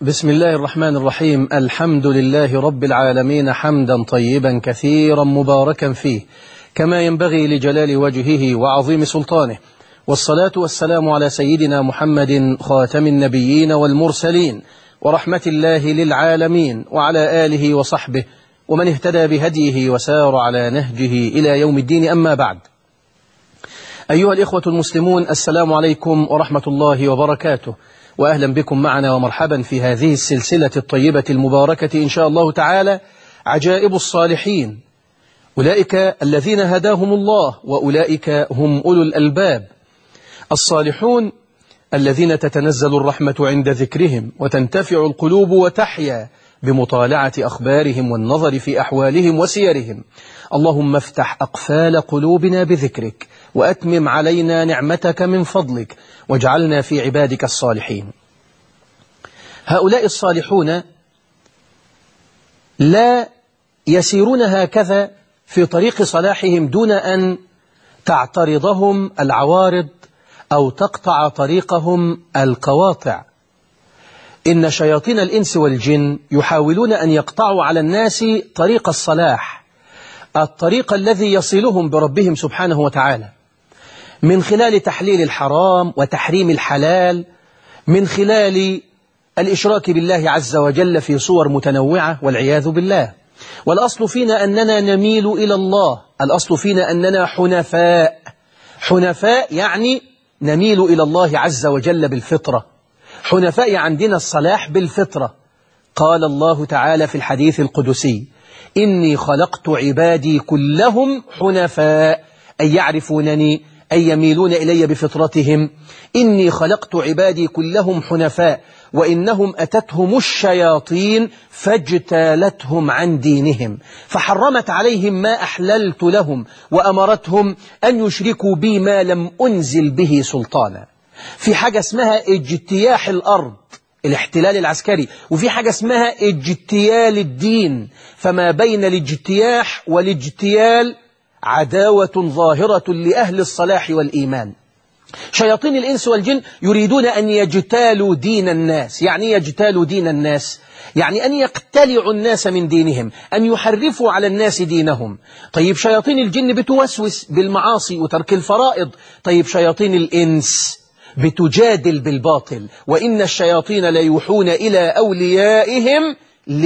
بسم الله الرحمن الرحيم. الحمد لله رب العالمين حمدا طيبا كثيرا مباركا فيه كما ينبغي لجلال وجهه وعظيم سلطانه، والصلاة والسلام على سيدنا محمد خاتم النبيين والمرسلين ورحمة الله للعالمين، وعلى آله وصحبه ومن اهتدى بهديه وسار على نهجه إلى يوم الدين. أما بعد، أيها الإخوة المسلمون، السلام عليكم ورحمة الله وبركاته، وأهلا بكم معنا ومرحبا في هذه السلسلة الطيبة المباركة إن شاء الله تعالى، عجائب الصالحين، أولئك الذين هداهم الله وأولئك هم أولو الألباب، الصالحون الذين تتنزل الرحمة عند ذكرهم وتنتفع القلوب وتحيا بمطالعة أخبارهم والنظر في أحوالهم وسيرهم. اللهم افتح أقفال قلوبنا بذكرك، وأتمم علينا نعمتك من فضلك، واجعلنا في عبادك الصالحين. هؤلاء الصالحون لا يسيرون هكذا في طريق صلاحهم دون أن تعترضهم العوارض أو تقطع طريقهم القواطع. إن شياطين الإنس والجن يحاولون أن يقطعوا على الناس طريق الصلاح، الطريق الذي يصلهم بربهم سبحانه وتعالى، من خلال تحليل الحرام وتحريم الحلال، من خلال الإشراك بالله عز وجل في صور متنوعة والعياذ بالله. والأصل فينا أننا نميل إلى الله، الأصل فينا أننا حنفاء. حنفاء يعني نميل إلى الله عز وجل بالفطرة، حنفاء عندنا الصلاح بالفطرة. قال الله تعالى في الحديث القدسي: إني خلقت عبادي كلهم حنفاء، أي يعرفونني، أي يميلون إلي بفطرتهم. إني خلقت عبادي كلهم حنفاء وإنهم أتتهم الشياطين فاجتالتهم عن دينهم فحرمت عليهم ما أحللت لهم وأمرتهم أن يشركوا بي ما لم أنزل به سلطانا. في حاجة اسمها اجتياح الأرض، الاحتلال العسكري، وفي حاجة اسمها اجتيال الدين، فما بين الاجتياح والاجتيال عداوة ظاهرة لأهل الصلاح والإيمان. شياطين الإنس والجن يريدون أن يجتالوا دين الناس. يعني يجتالوا دين الناس، يعني أن يقتلعوا الناس من دينهم، أن يحرفوا على الناس دينهم. طيب شياطين الجن بتوسوس بالمعاصي وترك الفرائض، طيب شياطين الإنس بتجادل بالباطل، وإن الشياطين ليوحون إلى أوليائهم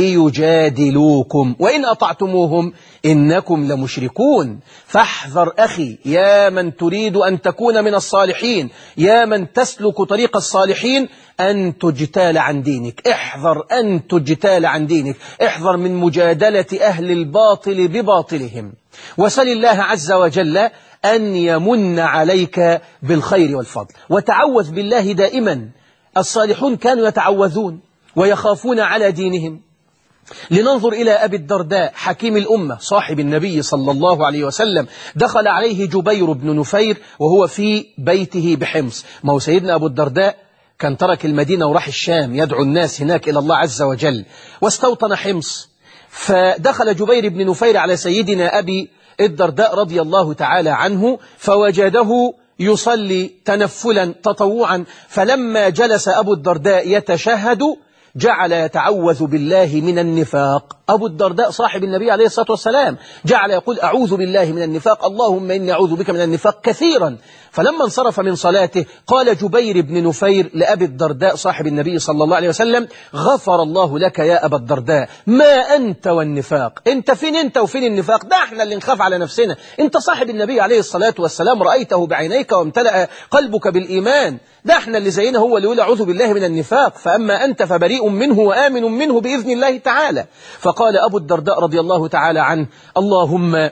ليجادلوكم وإن أطعتموهم إنكم لمشركون. فاحذر أخي يا من تريد أن تكون من الصالحين، يا من تسلك طريق الصالحين، أن تجتال عن دينك. احذر أن تجتال عن دينك، احذر من مجادلة أهل الباطل بباطلهم، وسل الله عز وجل أن يمن عليك بالخير والفضل، وتعوذ بالله دائما. الصالحون كانوا يتعوذون ويخافون على دينهم. لننظر إلى أبي الدرداء حكيم الأمة صاحب النبي صلى الله عليه وسلم. دخل عليه جبير بن نفير وهو في بيته بحمص. ما هو سيدنا أبو الدرداء كان ترك المدينة وراح الشام يدعو الناس هناك إلى الله عز وجل، واستوطن حمص. فدخل جبير بن نفير على سيدنا أبي الدرداء رضي الله تعالى عنه، فوجده يصلي تنفلا تطوعا. فلما جلس أبو الدرداء يتشهد جعل يتعوذ بالله من النفاق. أبو الدرداء صاحب النبي عليه الصلاة والسلام جعل يقول: أعوذ بالله من النفاق، اللهم إني أعوذ بك من النفاق كثيرا. فلما انصرف من صلاته قال جبير بن نفير لأبي الدرداء صاحب النبي صلى الله عليه وسلم: غفر الله لك يا أبا الدرداء، ما أنت والنفاق، أنت فين أنت وفين النفاق؟ ده احنا اللي نخاف على نفسنا، أنت صاحب النبي عليه الصلاة والسلام رأيته بعينيك وامتلأ قلبك بالإيمان، ده احنا اللي زينا هو اللي يقول أعوذ بالله من النفاق، فأما أنت فبريء منه وآمن منه بإذن الله تعالى. فقال أبو الدرداء رضي الله تعالى عنه: اللهم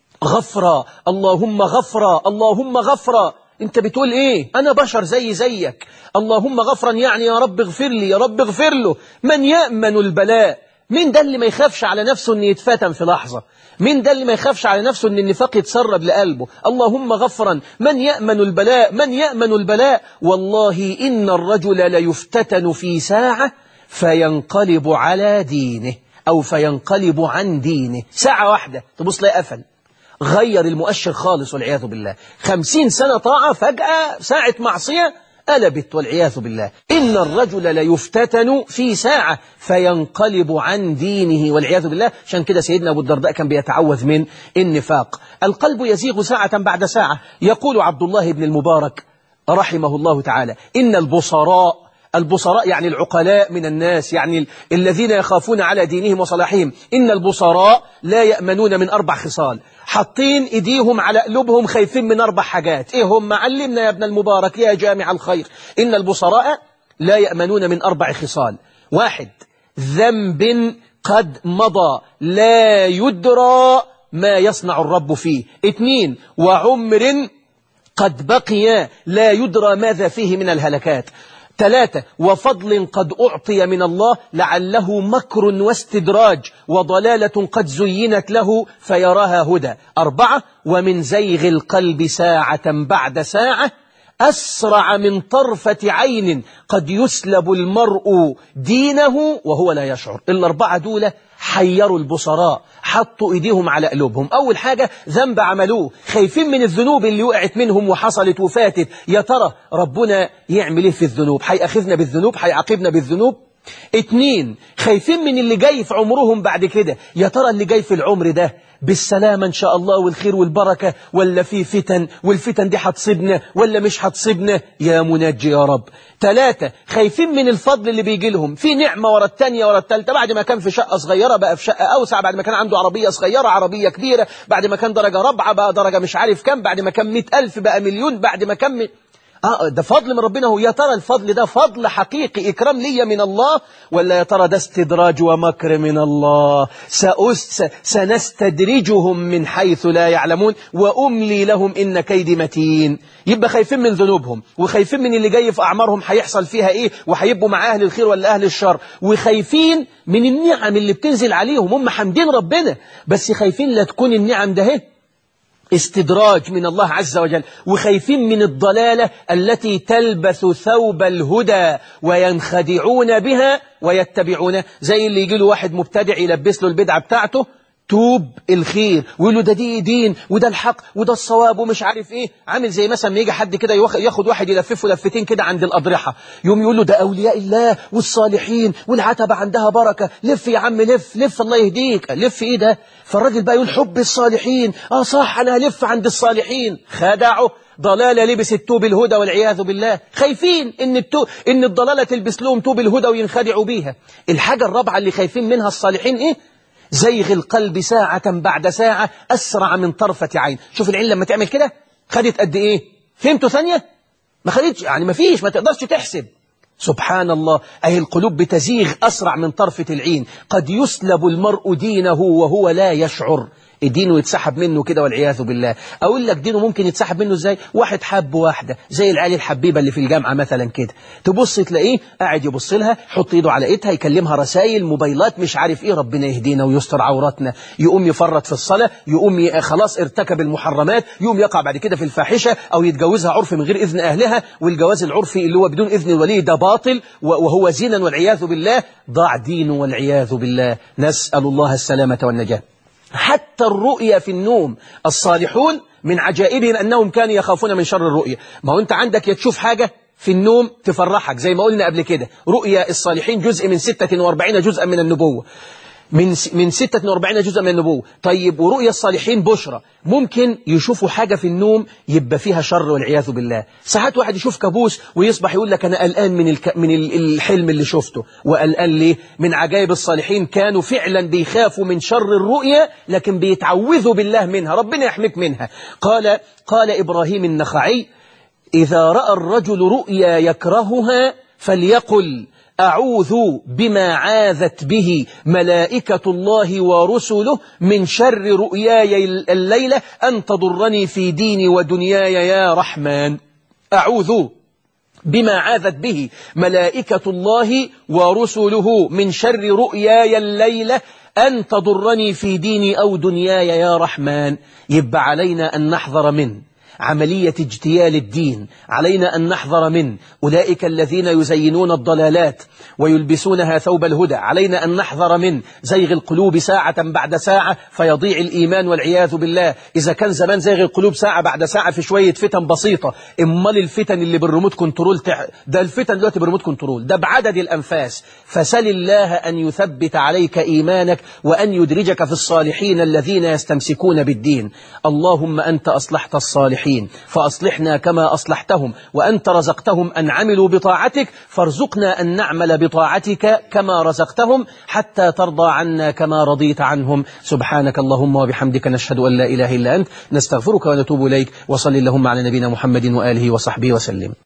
غفرا، اللهم غفرا، اللهم غفرا. انت بتقول ايه؟ انا بشر زيك. اللهم غفرا يعني يا رب اغفر لي، يا رب اغفر له. من يأمن البلاء؟ مين ده اللي ما يخافش على نفسه ان يتفتن في لحظة؟ مين ده اللي ما يخافش على نفسه ان النفاق يتسرب لقلبه؟ اللهم غفرا، من يأمن البلاء؟ من يأمن البلاء؟ والله إن الرجل ليفتتن في ساعة فينقلب على دينه أو فينقلب عن دينه. ساعة واحدة تبص لا قفل، غير المؤشر خالص والعياذ بالله. 50 سنة طاعة فجأة ساعة معصية قلبت والعياذ بالله. إن الرجل ليفتتن في ساعة فينقلب عن دينه والعياذ بالله. عشان كده سيدنا أبو الدرداء كان بيتعوذ من النفاق. القلب يزيغ ساعة بعد ساعة. يقول عبد الله بن المبارك رحمه الله تعالى: إن البصراء يعني العقلاء من الناس، يعني الذين يخافون على دينهم وصلاحهم، إن البصراء لا يأمنون من 4 خصال. حاطين إيديهم على قلوبهم خايفين من 4 حاجات. إيه هم؟ علمنا يا ابن المبارك يا جامع الخير. إن البصراء لا يأمنون من 4 خصال. 1 ذنب قد مضى لا يدرى ما يصنع الرب فيه. 2 وعمر قد بقي لا يدرى ماذا فيه من الهلكات. 3 وفضل قد أعطي من الله لعله مكر واستدراج وضلالة قد زينت له فيراها هدى. 4 ومن زيغ القلب ساعة بعد ساعة أسرع من طرفة عين قد يسلب المرء دينه وهو لا يشعر. ال4 دول حيروا البصراء، حطوا إيديهم على قلوبهم. أول حاجة ذنب عملوه، خايفين من الذنوب اللي وقعت منهم وحصلت وفاتت. يا ترى ربنا يعمل إيه في الذنوب؟ هيأخذنا بالذنوب؟ هيعاقبنا بالذنوب؟ 2 خايفين من اللي جاي في عمرهم بعد كده. يا ترى اللي جاي في العمر ده بالسلامة إن شاء الله والخير والبركة، ولا في فتن، والفتن دي هتصيبنا ولا مش هتصيبنا؟ يا منجي يا رب. 3 خايفين من الفضل اللي بيجي لهم، في نعمة ورا الثانية ورا الثالثة. بعد ما كان في شقة صغيرة بقى في شقة أوسع، بعد ما كان عنده عربية صغيرة عربية كبيرة، بعد ما كان درجة رابعة بقى درجة مش عارف كم، بعد ما كان 100,000 بقى مليون، بعد ما كان ده فضل من ربنا. هو يا ترى الفضل ده فضل حقيقي إكرام لي من الله، ولا يا ترى ده استدراج ومكر من الله؟ سنستدرجهم من حيث لا يعلمون وأملي لهم إن كيدي متين. يبقى خايفين من ذنوبهم، وخايفين من اللي جاي في أعمارهم هيحصل فيها إيه، وهيبقوا مع أهل الخير ولا أهل الشر، وخايفين من النعم اللي بتنزل عليهم. هم حمدين ربنا، بس خايفين لا تكون النعم ده استدراج من الله عز وجل، وخايفين من الضلالة التي تلبث ثوب الهدى وينخدعون بها ويتبعون. زي اللي يجي له واحد مبتدع يلبس له البدعة بتاعته توب الخير، ويقول له ده دي دين وده الحق وده الصواب ومش عارف ايه. عامل زي مثلا ما يجي حد كده ياخد واحد يلففه لفتين كده عند الأضرحة، يوم يقول له ده أولياء الله والصالحين والعتبة عندها بركة، لف يا عم لف الله يهديك. لف ايه ده؟ فالراجل بقى يقول حب الصالحين، صح انا هلف عند الصالحين. خدعه، ضلالة لبس التوب الهدى والعياذ بالله. خايفين ان الضلالة تلبس لهم توب الهدى وينخدعوا بيها. الحاجة الرابعة اللي خايفين منها الصالحين ايه؟ زيغ القلب ساعة بعد ساعة أسرع من طرفة عين. شوف العين لما تعمل كده خدت قد إيه؟ فهمتوا ثانية؟ ما خدتش، يعني ما فيش، ما تقدرش تحسب. سبحان الله، أي القلوب بتزيغ أسرع من طرفة العين. قد يسلب المرء دينه وهو لا يشعر. دينه يتسحب منه كده والعياذ بالله. أقول لك دينه ممكن يتسحب منه إزاي؟ واحد حب واحدة زي العيال الحبيبة اللي في الجامعة مثلا كده، تبص تلاقيه قاعد يبص لها، يحط ايده على ايدها، يكلمها رسائل موبايلات مش عارف ايه، ربنا يهدينا ويستر عوراتنا. يقوم يفرط في الصلاة، يقوم خلاص ارتكب المحرمات، يقوم يقع بعد كده في الفاحشة أو يتجوزها عرف من غير إذن أهلها. والجواز العرفي اللي هو بدون إذن الولي ده باطل وهو زنا والعياذ بالله. ضاع دينه والعياذ بالله. نسأل الله السلامة والنجاة. حتى الرؤيا في النوم، الصالحون من عجائبهم أنهم كانوا يخافون من شر الرؤيا. ما هو أنت عندك يتشوف حاجة في النوم تفرحك زي ما قلنا قبل كده. رؤيا الصالحين جزء من 46 جزءا من النبوة، من 46 جزء من النبوة. طيب ورؤيا الصالحين بشرى، ممكن يشوفوا حاجة في النوم يبقى فيها شر والعياذ بالله. ساعات واحد يشوف كابوس ويصبح يقول لك أنا قلقان من الحلم اللي شفته. وقلقان ليه؟ من عجائب الصالحين كانوا فعلا بيخافوا من شر الرؤيا، لكن بيتعوذوا بالله منها، ربنا يحميك منها. قال إبراهيم النخعي: إذا رأى الرجل رؤيا يكرهها فليقل أعوذ بما عاذت به ملائكة الله ورسله من شر رؤياي الليلة أن تضرني في ديني ودنياي يا رحمن. أعوذ بما عاذت به ملائكة الله ورسله من شر رؤياي الليلة أن تضرني في ديني أو دنياي يا رحمن. يبقى علينا أن نحذر منه، عملية اجتيال الدين، علينا أن نحذر من أولئك الذين يزينون الضلالات ويلبسونها ثوب الهدى، علينا أن نحذر من زيغ القلوب ساعة بعد ساعة فيضيع الإيمان والعياذ بالله. إذا كان زمان زيغ القلوب ساعة بعد ساعة في شوية فتن بسيطة، امال الفتن اللي بالريموت كنترول ده الفتن دلوقتي بالريموت كنترول، ده بعدد الأنفاس. فسل الله أن يثبت عليك إيمانك وأن يدرجك في الصالحين الذين يستمسكون بالدين. اللهم أنت أصلحت الصالحين فأصلحنا كما أصلحتهم، وأنت رزقتهم أن عملوا بطاعتك فارزقنا أن نعمل بطاعتك كما رزقتهم حتى ترضى عنا كما رضيت عنهم. سبحانك اللهم وبحمدك نشهد أن لا إله إلا أنت نستغفرك ونتوب إليك. وصل اللهم على نبينا محمد وآله وصحبه وسلم.